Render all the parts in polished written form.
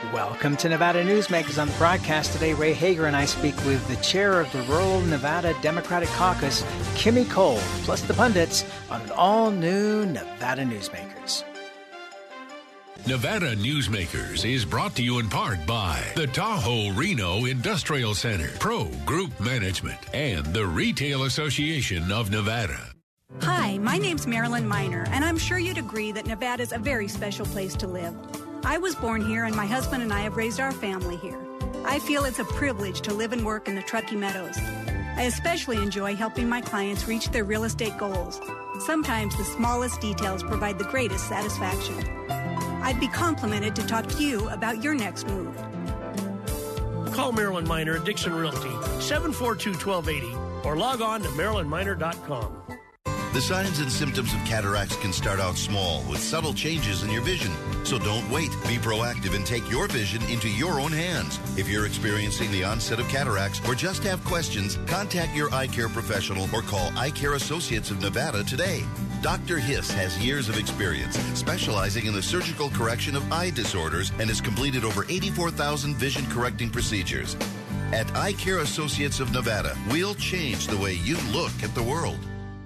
Welcome to Nevada Newsmakers. On the broadcast today, Ray Hager and I speak with the chair of the Rural Nevada Democratic Caucus, Kimmy Cole, plus the pundits on an all-new Nevada Newsmakers. Nevada Newsmakers is brought to you in part by the Tahoe Reno Industrial Center, Pro Group Management, and the Retail Association of Nevada. Hi, my name's Marilyn Miner, and I'm sure you'd agree that Nevada's a very special place to live. I was born here, and my husband and I have raised our family here. I feel it's a privilege to live and work in the Truckee Meadows. I especially enjoy helping my clients reach their real estate goals. Sometimes the smallest details provide the greatest satisfaction. I'd be complimented to talk to you about your next move. Call Marilyn Miner at Dixon Realty, 742-1280, or log on to marilynminer.com. The signs and symptoms of cataracts can start out small with subtle changes in your vision. So don't wait. Be proactive and take your vision into your own hands. If you're experiencing the onset of cataracts or just have questions, contact your eye care professional or call Eye Care Associates of Nevada today. Dr. Hiss has years of experience specializing in the surgical correction of eye disorders and has completed over 84,000 vision correcting procedures. At Eye Care Associates of Nevada, we'll change the way you look at the world.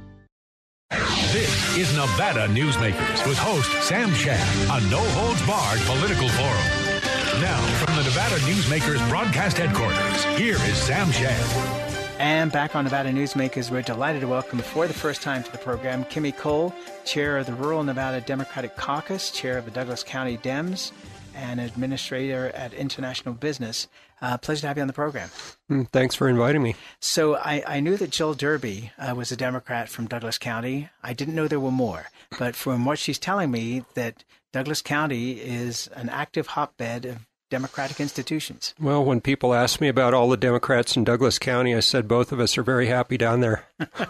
This is Nevada Newsmakers with host Sam Shad, a no-holds-barred political forum. Now, from the Nevada Newsmakers broadcast headquarters, here is Sam Shad. And back on Nevada Newsmakers, we're delighted to welcome for the first time to the program Kimmy Cole, chair of the Rural Nevada Democratic Caucus, chair of the Douglas County Dems, and administrator at International Business. Pleasure to have you on the program. Thanks for inviting me. So I knew that Jill Derby was a Democrat from Douglas County. I didn't know there were more. But from what she's telling me, that Douglas County is an active hotbed of Democratic institutions. Well, when people ask me about all the Democrats in Douglas County, I said both of us are very happy down there.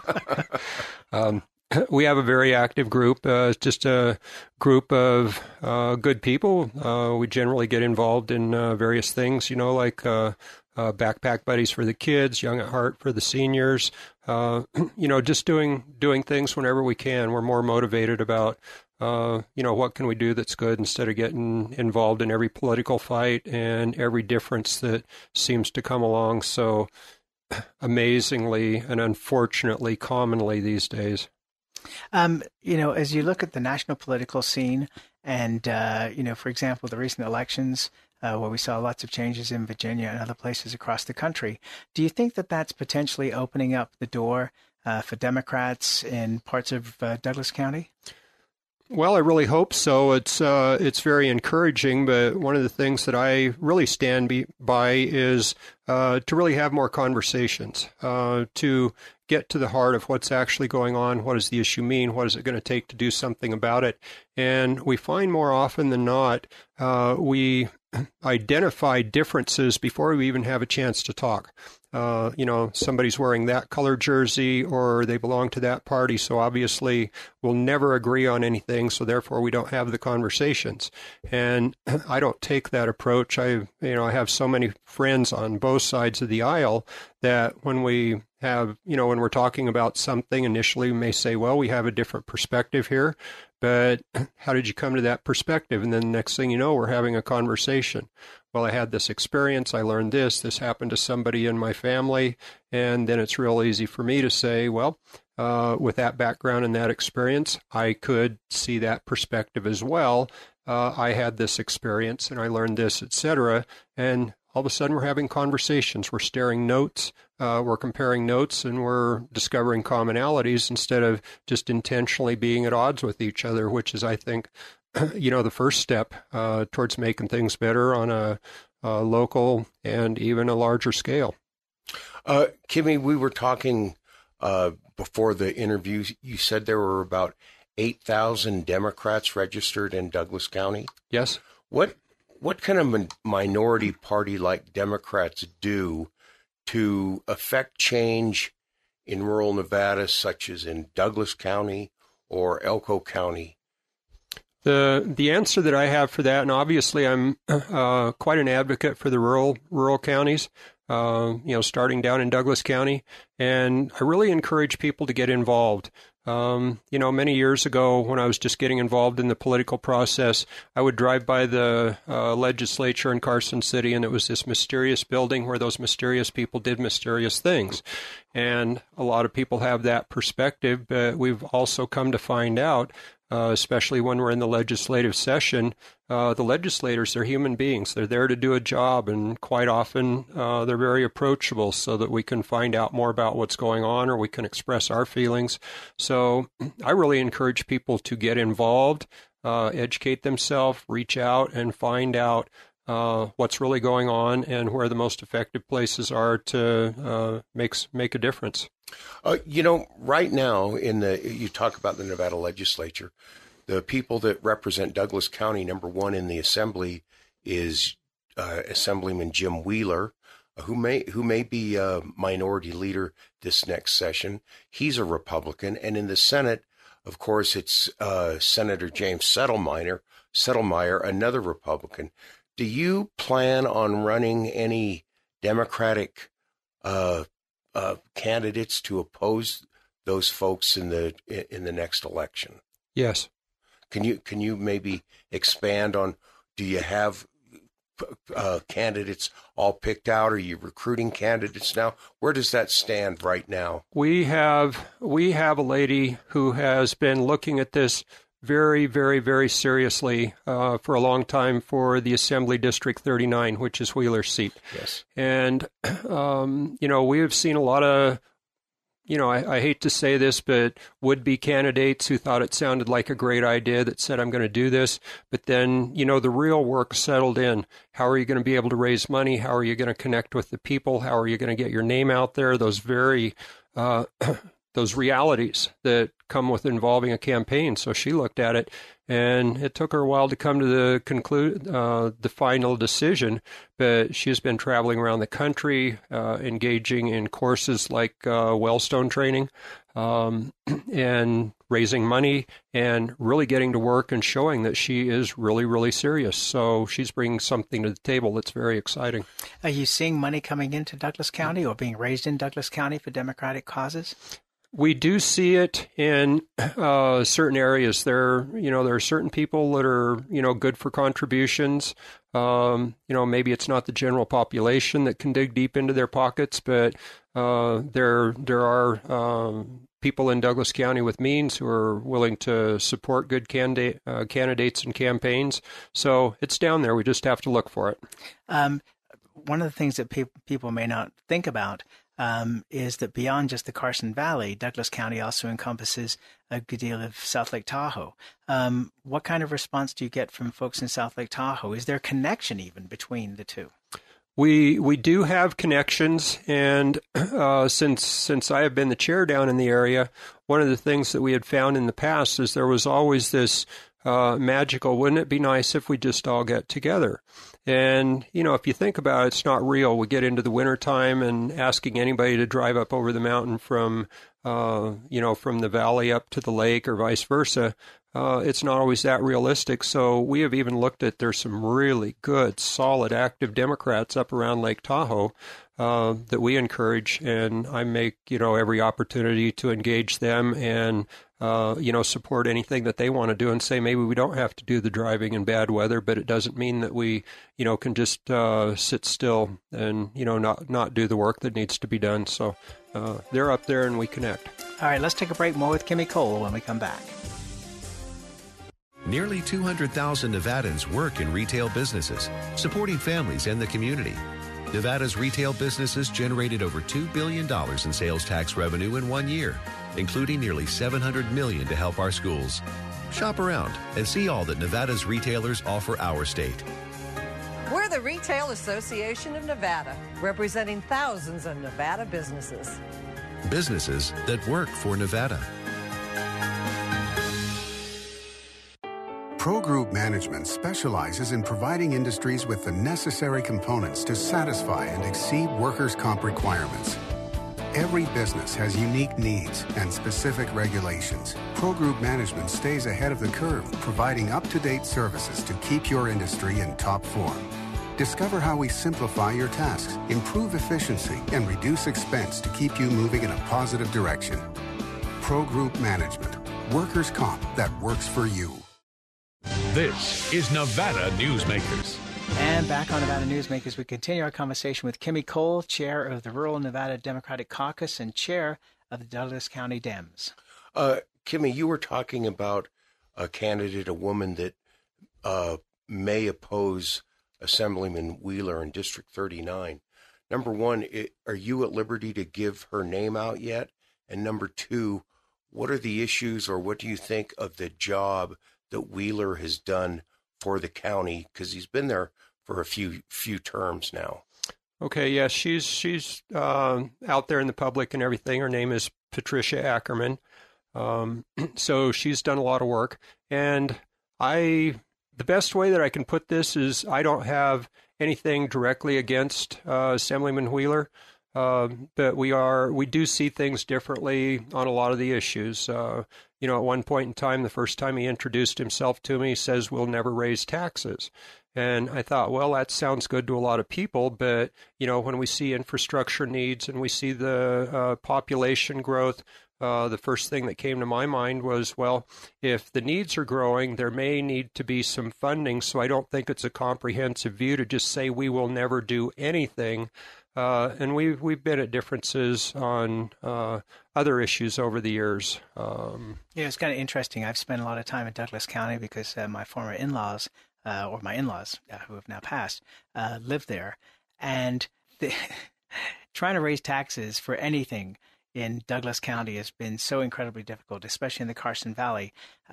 We have a very active group, just a group of good people. We generally get involved in various things, like backpack buddies for the kids, Young at Heart for the seniors, just doing things whenever we can. We're more motivated about, what can we do that's good instead of getting involved in every political fight and every difference that seems to come along so amazingly and unfortunately commonly these days. As you look at the national political scene and, for example, the recent elections where we saw lots of changes in Virginia and other places across the country, do you think that that's potentially opening up the door for Democrats in parts of Douglas County? Well, I really hope so. It's very encouraging, but one of the things that I really stand by is to really have more conversations, to get to the heart of what's actually going on. What does the issue mean? What is it going to take to do something about it? And we find more often than not, we identify differences before we even have a chance to talk. Somebody's wearing that color jersey or they belong to that party, so obviously we'll never agree on anything, so therefore we don't have the conversations. And I don't take that approach. I have so many friends on both sides of the aisle that when we have, when we're talking about something, initially we may say, well, we have a different perspective here, but how did you come to that perspective? And then the next thing you know, we're having a conversation. Well, I had this experience, I learned this happened to somebody in my family, and then it's real easy for me to say, well, with that background and that experience, I could see that perspective as well. I had this experience and I learned this, etc. And all of a sudden we're having conversations, we're staring notes, we're comparing notes, and we're discovering commonalities instead of just intentionally being at odds with each other, which is, I think, the first step towards making things better on a local and even a larger scale. Kimmy, we were talking before the interview. You said there were about 8,000 Democrats registered in Douglas County. Yes. What kind of minority party-like Democrats do to affect change in rural Nevada, such as in Douglas County or Elko County? The answer that I have for that, and obviously I'm quite an advocate for the rural counties, starting down in Douglas County, and I really encourage people to get involved. Many years ago when I was just getting involved in the political process, I would drive by the legislature in Carson City, and it was this mysterious building where those mysterious people did mysterious things. And a lot of people have that perspective, but we've also come to find out, especially when we're in the legislative session, the legislators are human beings. They're there to do a job, and quite often they're very approachable so that we can find out more about what's going on, or we can express our feelings. So I really encourage people to get involved, educate themselves, reach out and find out what's really going on and where the most effective places are to make a difference. Right now, you talk about the Nevada legislature, the people that represent Douglas County, number one in the assembly is Assemblyman Jim Wheeler, who may be a minority leader this next session. He's a Republican. And in the Senate, of course, it's Senator James Settlemyer, another Republican. Do you plan on running any Democratic candidates to oppose those folks in the next election? Yes. Can you maybe expand on? Do you have candidates all picked out? Are you recruiting candidates now? Where does that stand right now? We have a lady who has been looking at this very, very, very seriously for a long time for the Assembly District 39, which is Wheeler's seat. Yes. And, we have seen a lot of, I hate to say this, but would-be candidates who thought it sounded like a great idea that said, I'm going to do this. But then, the real work settled in. How are you going to be able to raise money? How are you going to connect with the people? How are you going to get your name out there? Those very those realities that come with involving a campaign. So she looked at it, and it took her a while to come to the final decision. But she's been traveling around the country, engaging in courses like Wellstone training, and raising money, and really getting to work and showing that she is really, really serious. So she's bringing something to the table that's very exciting. Are you seeing money coming into Douglas County or being raised in Douglas County for Democratic causes? We do see it in certain areas. There are certain people that are, good for contributions. Maybe it's not the general population that can dig deep into their pockets, but there are people in Douglas County with means who are willing to support good candidates and campaigns. So it's down there. We just have to look for it. One of the things that people may not think about is that beyond just the Carson Valley, Douglas County also encompasses a good deal of South Lake Tahoe. What kind of response do you get from folks in South Lake Tahoe? Is there a connection even between the two? We do have connections, and since I have been the chair down in the area, one of the things that we had found in the past is there was always this magical, wouldn't it be nice if we just all get together? And, if you think about it, it's not real. We get into the wintertime and asking anybody to drive up over the mountain from the valley up to the lake or vice versa, it's not always that realistic. So we have even looked at, there's some really good, solid, active Democrats up around Lake Tahoe that we encourage, and I make, every opportunity to engage them and support anything that they want to do, and say maybe we don't have to do the driving in bad weather, but it doesn't mean that we, can just sit still and, not do the work that needs to be done. So they're up there and we connect. All right, let's take a break. More with Kimmy Cole when we come back. Nearly 200,000 Nevadans work in retail businesses, supporting families and the community. Nevada's retail businesses generated over $2 billion in sales tax revenue in 1 year, including nearly $700 million to help our schools. Shop around and see all that Nevada's retailers offer our state. We're the Retail Association of Nevada, representing thousands of Nevada businesses. Businesses that work for Nevada. Pro Group Management specializes in providing industries with the necessary components to satisfy and exceed workers' comp requirements. Every business has unique needs and specific regulations. Pro Group Management stays ahead of the curve, providing up-to-date services to keep your industry in top form. Discover how we simplify your tasks, improve efficiency, and reduce expense to keep you moving in a positive direction. Pro Group Management. Workers' comp that works for you. This is Nevada Newsmakers. And back on Nevada Newsmakers, we continue our conversation with Kimmy Cole, chair of the Rural Nevada Democratic Caucus and chair of the Douglas County Dems. Kimmy, you were talking about a candidate, a woman that may oppose Assemblyman Wheeler in District 39. Number one, are you at liberty to give her name out yet? And number two, what are the issues, or what do you think of the job that Wheeler has done for the county? Because he's been there for a few terms now. Okay, yes, she's out there in the public and everything. Her name is Patricia Ackerman. So she's done a lot of work. And the best way that I can put this is I don't have anything directly against Assemblyman Wheeler, but we do see things differently on a lot of the issues. At one point in time, the first time he introduced himself to me, he says, we'll never raise taxes. And I thought, well, that sounds good to a lot of people, but, when we see infrastructure needs and we see the population growth, the first thing that came to my mind was, well, if the needs are growing, there may need to be some funding, so I don't think it's a comprehensive view to just say we will never do anything. And we've been at differences on other issues over the years. It's kind of interesting. I've spent a lot of time in Douglas County because my former in-laws, or my in-laws, who have now passed, lived there. And trying to raise taxes for anything in Douglas County has been so incredibly difficult, especially in the Carson Valley.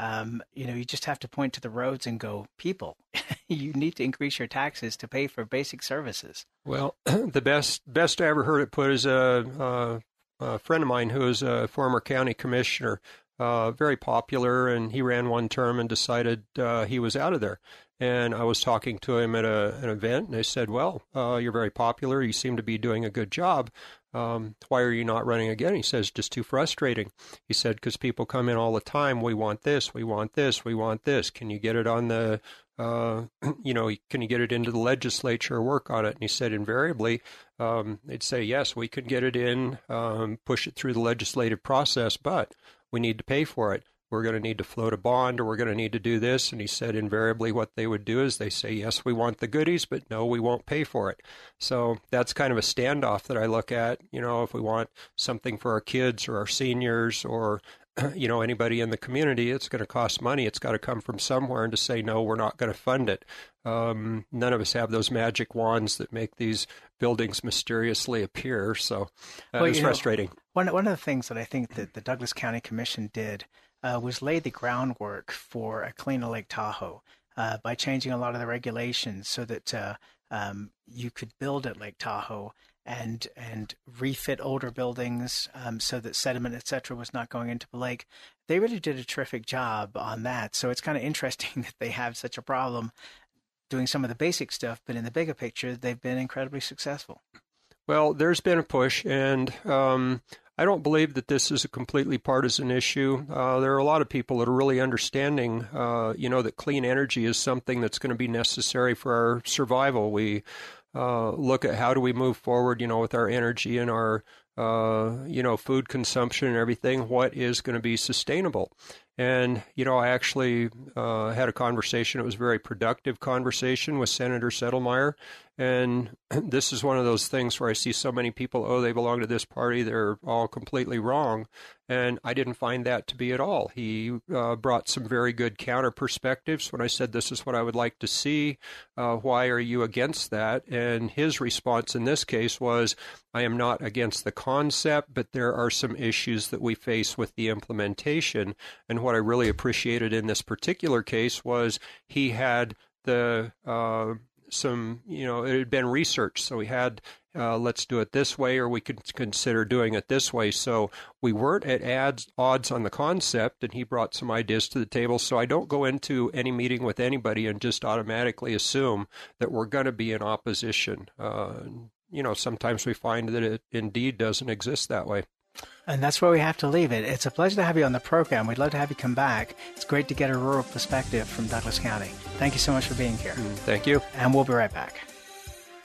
You just have to point to the roads and go, people, you need to increase your taxes to pay for basic services. Well, the best I ever heard it put is a friend of mine who is a former county commissioner, very popular, and he ran one term and decided he was out of there. And I was talking to him at an event, and they said, well, you're very popular. You seem to be doing a good job. Why are you not running again? He says, just too frustrating. He said, because people come in all the time. We want this, we want this, we want this. Can you get it on the, can you get it into the legislature or work on it? And he said, invariably, they'd say, yes, we could get it in, push it through the legislative process, but we need to pay for it. We're going to need to float a bond, or we're going to need to do this. And he said invariably what they would do is they say, yes, we want the goodies, but no, we won't pay for it. So that's kind of a standoff that I look at. If we want something for our kids or our seniors or, anybody in the community, it's going to cost money. It's got to come from somewhere. And to say, no, we're not going to fund it. None of us have those magic wands that make these buildings mysteriously appear. So it's frustrating. One of the things that I think that the Douglas County Commission did was lay the groundwork for a cleaner Lake Tahoe by changing a lot of the regulations so that you could build at Lake Tahoe and refit older buildings so that sediment, et cetera, was not going into the lake. They really did a terrific job on that. So it's kind of interesting that they have such a problem doing some of the basic stuff, but in the bigger picture, they've been incredibly successful. Well, there's been a push, and I don't believe that this is a completely partisan issue. There are a lot of people that are really understanding, that clean energy is something that's going to be necessary for our survival. We look at how do we move forward, with our energy and our, food consumption and everything. What is going to be sustainable? And, I actually had a conversation. It was a very productive conversation with Senator Settlemyre. And this is one of those things where I see so many people, they belong to this party. They're all completely wrong. And I didn't find that to be at all. He brought some very good counter perspectives when I said, this is what I would like to see. Why are you against that? And his response in this case was, I am not against the concept, but there are some issues that we face with the implementation. And what I really appreciated in this particular case was he had the it had been researched. So we had, let's do it this way, or we could consider doing it this way. So we weren't at odds on the concept, and he brought some ideas to the table. So I don't go into any meeting with anybody and just automatically assume that we're going to be in opposition. Sometimes we find that it indeed doesn't exist that way. And that's where we have to leave it. It's a pleasure to have you on the program. We'd love to have you come back. It's great to get a rural perspective from Douglas County. Thank you so much for being here. Thank you. And we'll be right back.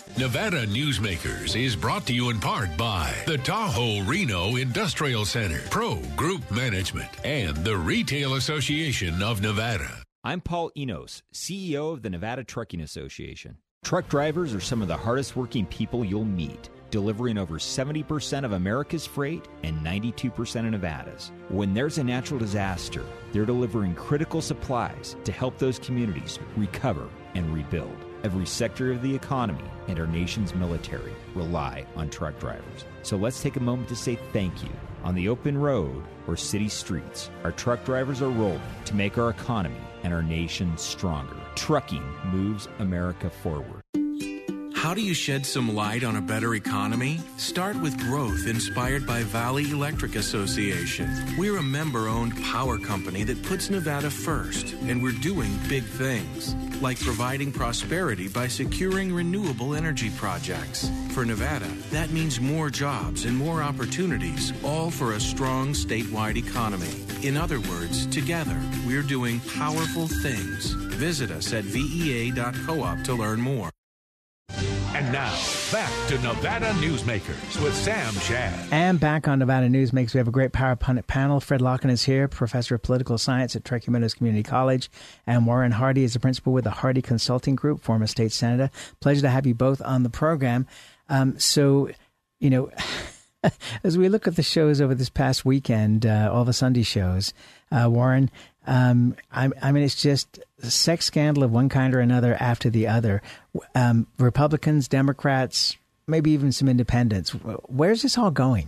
Nevada Newsmakers is brought to you in part by the Tahoe Reno Industrial Center, Pro Group Management, and the Retail Association of Nevada. I'm Paul Enos, CEO of the Nevada Trucking Association. Truck drivers are some of the hardest working people you'll meet, delivering over 70% of America's freight and 92% of Nevada's. When there's a natural disaster, they're delivering critical supplies to help those communities recover and rebuild. Every sector of the economy and our nation's military rely on truck drivers. So let's take a moment to say thank you. On the open road or city streets, our truck drivers are rolling to make our economy and our nation stronger. Trucking moves America forward. How do you shed some light on a better economy? Start with growth inspired by Valley Electric Association. We're a member-owned power company that puts Nevada first, and we're doing big things, like providing prosperity by securing renewable energy projects. For Nevada, that means more jobs and more opportunities, all for a strong statewide economy. In other words, together, we're doing powerful things. Visit us at vea.coop to learn more. And now, back to Nevada Newsmakers with Sam Shad. And back on Nevada Newsmakers, we have a great power panel. Fred Locken is here, professor of political science at Truckee Meadows Community College. And Warren Hardy is the principal with the Hardy Consulting Group, former state senator. Pleasure to have you both on the program. So, you know, as we look at the shows over this past weekend, all the Sunday shows, Warren, I mean, it's just a sex scandal of one kind or another after the other. Republicans, Democrats, maybe even some independents. Where's this all going?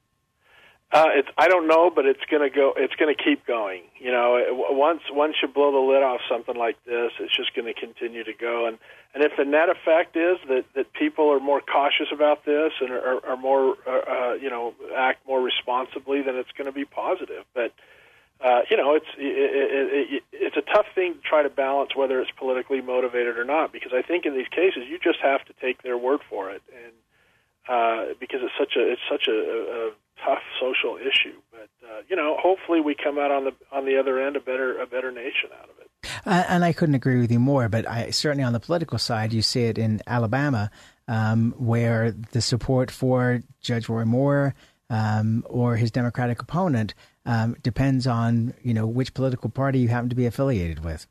I don't know, but it's going to go. It's going to keep going. You know, once you blow the lid off something like this, it's just going to continue to go. And if the net effect is that people are more cautious about this and are more, act more responsibly, then it's going to be positive. But you know, it's a tough thing to try to balance whether it's politically motivated or not, because I think in these cases you just have to take their word for it, and because it's such a tough social issue. But you know, hopefully we come out on the other end a better nation out of it. And I couldn't agree with you more. But certainly on the political side, you see it in Alabama, where the support for Judge Roy Moore or his Democratic opponent depends on, you know, which political party you happen to be affiliated with.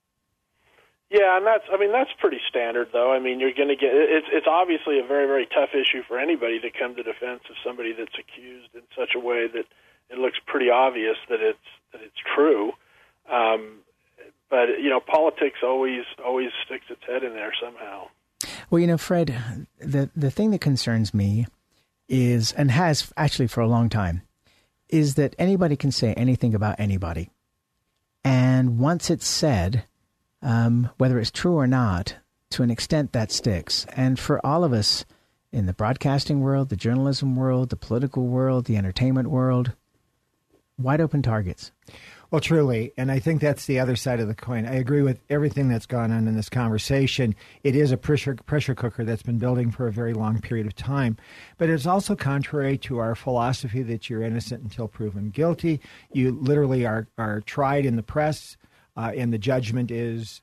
Yeah, and that's pretty standard, though. I mean, you're going to get it's obviously a very, very tough issue for anybody to come to defense of somebody that's accused in such a way that it looks pretty obvious that it's true. But you know, politics always sticks its head in there somehow. Well, you know, Fred, the thing that concerns me is, and has actually for a long time, is that anybody can say anything about anybody. And once it's said, whether it's true or not, to an extent that sticks. And for all of us in the broadcasting world, the journalism world, the political world, the entertainment world, wide open targets. Well, truly, and I think that's the other side of the coin. I agree with everything that's gone on in this conversation. It is a pressure cooker that's been building for a very long period of time. But it's also contrary to our philosophy that you're innocent until proven guilty. You literally are tried in the press, and the judgment is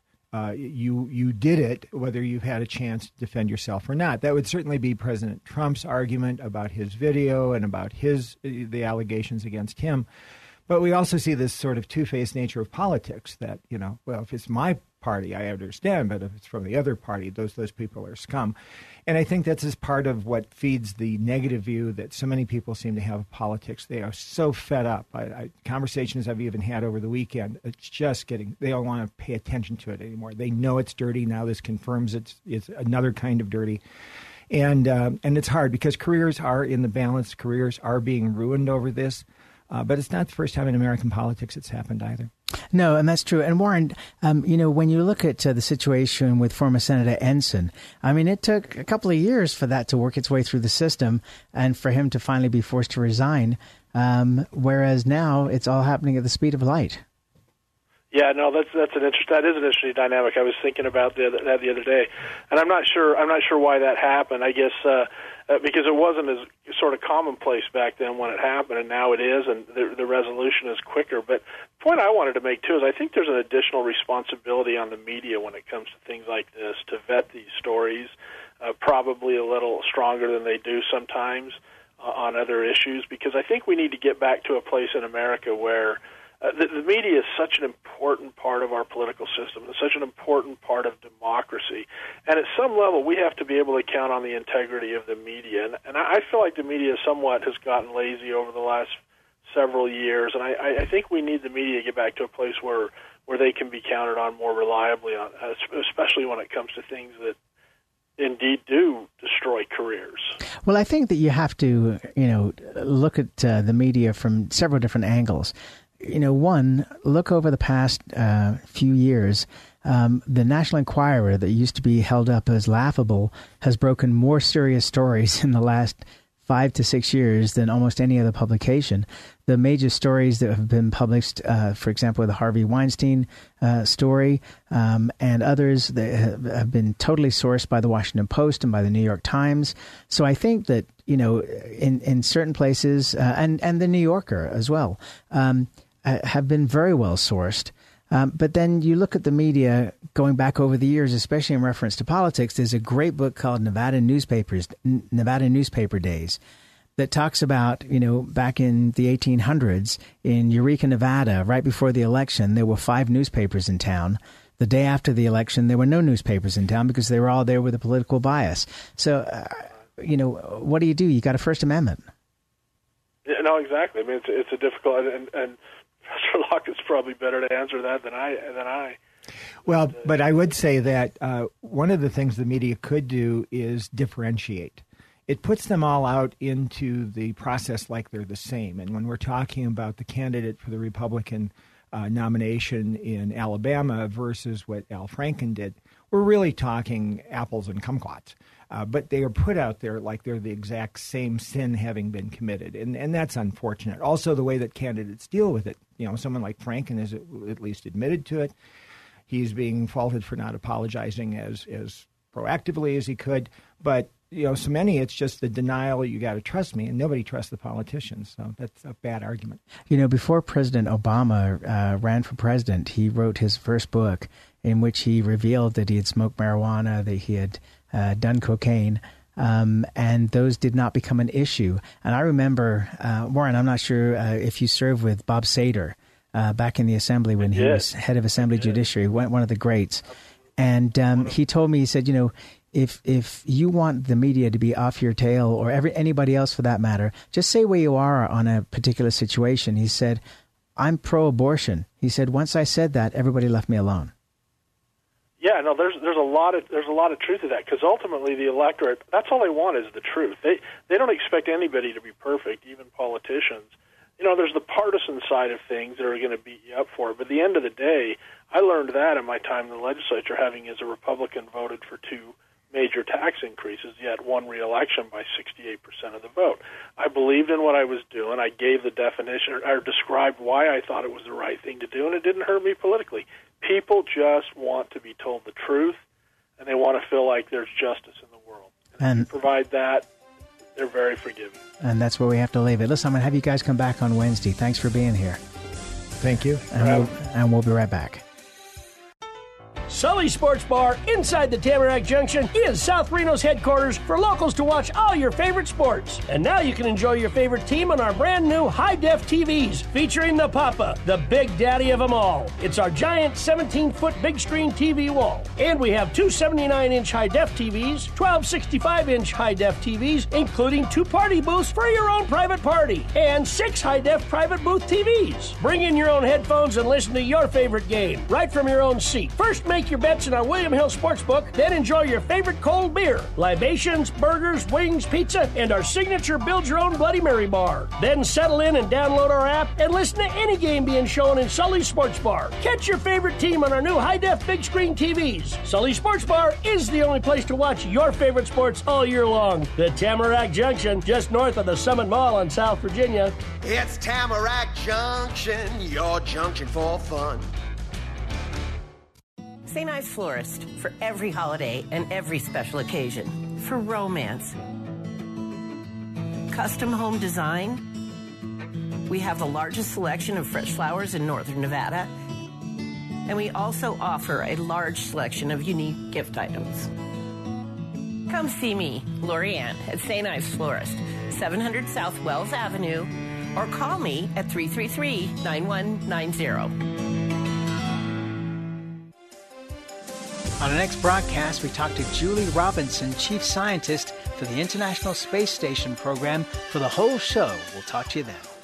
you did it, whether you've had a chance to defend yourself or not. That would certainly be President Trump's argument about his video and about the allegations against him. But we also see this sort of two-faced nature of politics that, you know, well, if it's my party, I understand, but if it's from the other party, those people are scum. And I think that's just part of what feeds the negative view that so many people seem to have of politics. They are so fed up. Conversations I've even had over the weekend, it's just they don't want to pay attention to it anymore. They know it's dirty. Now this confirms it's another kind of dirty. And it's hard because careers are in the balance. Careers are being ruined over this. But it's not the first time in American politics it's happened either. No, and that's true. And Warren, you know, when you look at the situation with former Senator Ensign, I mean, it took a couple of years for that to work its way through the system and for him to finally be forced to resign, whereas now it's all happening at the speed of light. Yeah, no, that is an interesting dynamic. I was thinking about that the other day, and I'm not sure why that happened. I guess because it wasn't as sort of commonplace back then when it happened, and now it is, and the resolution is quicker. But the point I wanted to make too is I think there's an additional responsibility on the media when it comes to things like this to vet these stories. probably a little stronger than they do sometimes on other issues, because I think we need to get back to a place in America where the media is such an important part of our political system. It's such an important part of democracy. And at some level, we have to be able to count on the integrity of the media. And I feel like the media somewhat has gotten lazy over the last several years. And I think we need the media to get back to a place where they can be counted on more reliably, especially when it comes to things that indeed do destroy careers. Well, I think that you have to, look at the media from several different angles. One, look over the past few years. The National Enquirer, that used to be held up as laughable, has broken more serious stories in the last 5 to 6 years than almost any other publication. The major stories that have been published, for example, the Harvey Weinstein story and others that have been totally sourced by the Washington Post and by the New York Times. So I think that, in certain places, and the New Yorker as well, have been very well sourced. But then you look at the media going back over the years, especially in reference to politics. There's a great book called Nevada Newspaper Days that talks about, back in the 1800s in Eureka, Nevada, right before the election, there were 5 newspapers in town. The day after the election, there were no newspapers in town because they were all there with a political bias. So, what do? You got a First Amendment. Yeah, no, exactly. I mean, it's a difficult, and Professor Locke is probably better to answer that than I. Well, but I would say that one of the things the media could do is differentiate. It puts them all out into the process like they're the same. And when we're talking about the candidate for the Republican nomination in Alabama versus what Al Franken did, we're really talking apples and kumquats. But they are put out there like they're the exact same sin having been committed. And that's unfortunate. Also, the way that candidates deal with it. Someone like Franken has at least admitted to it. He's being faulted for not apologizing as proactively as he could. But, so many, it's just the denial, you got to trust me, and nobody trusts the politicians. So that's a bad argument. Before President Obama ran for president, he wrote his first book in which he revealed that he had smoked marijuana, that he had done cocaine, and those did not become an issue. And I remember, Warren, I'm not sure if you served with Bob Sater back in the Assembly when he was head of Assembly Judiciary, one of the greats. And he told me, he said, if you want the media to be off your tail, or anybody else for that matter, just say where you are on a particular situation. He said, I'm pro-abortion. He said, once I said that, everybody left me alone. Yeah, no, there's a lot of truth to that, because ultimately the electorate, that's all they want, is the truth. They don't expect anybody to be perfect, even politicians. There's the partisan side of things that are going to beat you up for it. But at the end of the day, I learned that in my time in the legislature, having as a Republican voted for 2 major tax increases, yet won re-election by 68% of the vote. I believed in what I was doing. I gave the definition, or described why I thought it was the right thing to do, and it didn't hurt me politically. People just want to be told the truth, and they want to feel like there's justice in the world. And if you provide that, they're very forgiving. And that's where we have to leave it. Listen, I'm going to have you guys come back on Wednesday. Thanks for being here. Thank you. And we'll be right back. Sully Sports Bar inside the Tamarack Junction is South Reno's headquarters for locals to watch all your favorite sports. And now you can enjoy your favorite team on our brand new high-def TVs featuring the Papa, the big daddy of them all. It's our giant 17-foot big screen TV wall. And we have 2 79-inch high-def TVs, 12 65-inch high-def TVs, including 2 party booths for your own private party, and 6 high-def private booth TVs. Bring in your own headphones and listen to your favorite game right from your own seat. First, make your bets in our William Hill Sportsbook, then enjoy your favorite cold beer, libations, burgers, wings, pizza, and our signature build-your-own Bloody Mary bar. Then settle in and download our app and listen to any game being shown in Sully's Sports Bar. Catch your favorite team on our new high-def big screen TVs. Sully Sports Bar is the only place to watch your favorite sports all year long. The Tamarack Junction, just north of the Summit Mall in South Virginia. It's Tamarack Junction, your junction for fun. St. Ives Florist, for every holiday and every special occasion. For romance. Custom home design. We have the largest selection of fresh flowers in northern Nevada. And we also offer a large selection of unique gift items. Come see me, Lori Ann, at St. Ives Florist, 700 South Wells Avenue, or call me at 333-9190. On the next broadcast, we talk to Julie Robinson, Chief Scientist for the International Space Station Program. For the whole show, we'll talk to you then.